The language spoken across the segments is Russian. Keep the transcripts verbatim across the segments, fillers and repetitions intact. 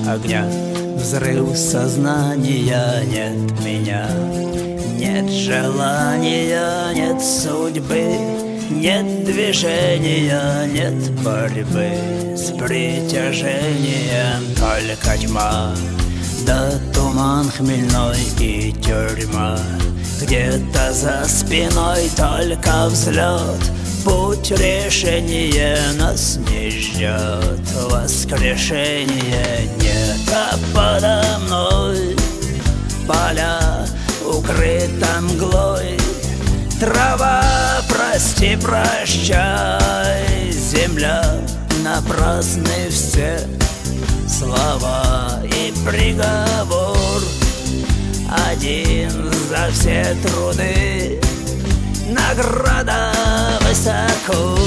огня. Взрыв сознания, нет меня, нет желания, нет судьбы, нет движения, нет борьбы с притяжением. Только тьма, да туман хмельной и тюрьма. Где-то за спиной только взлет, путь решения нас не ждет. Воскрешение нет, а подо мной поля укрыта мглой. Трава, прости, прощай, земля, напрасны все слова и приговор. Один за все труды, награда высоко.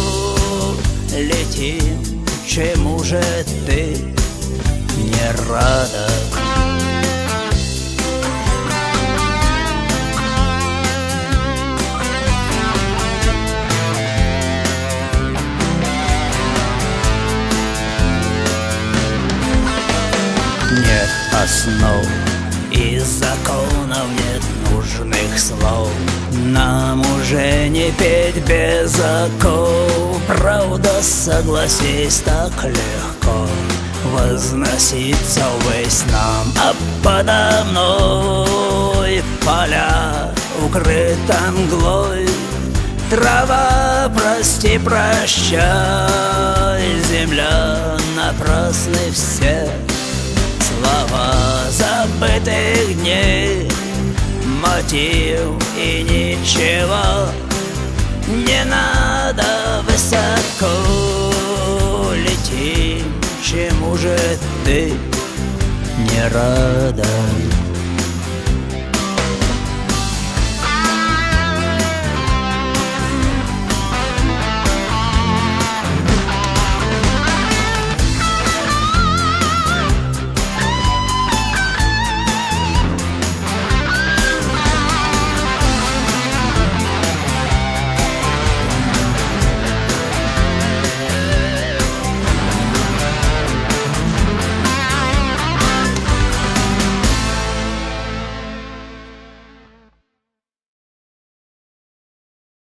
Летим, чему же ты не рада? Нет основ и законов, нет нужных слов. Нам уже не петь без оков. Правда, согласись, так легко возноситься ввысь нам. А подо мной поля укрыта мглой. Трава, прости, прощай, земля, напрасны все слова забытых дней. Мотив и ничего не надо высоко. Летим, чему же ты не рада?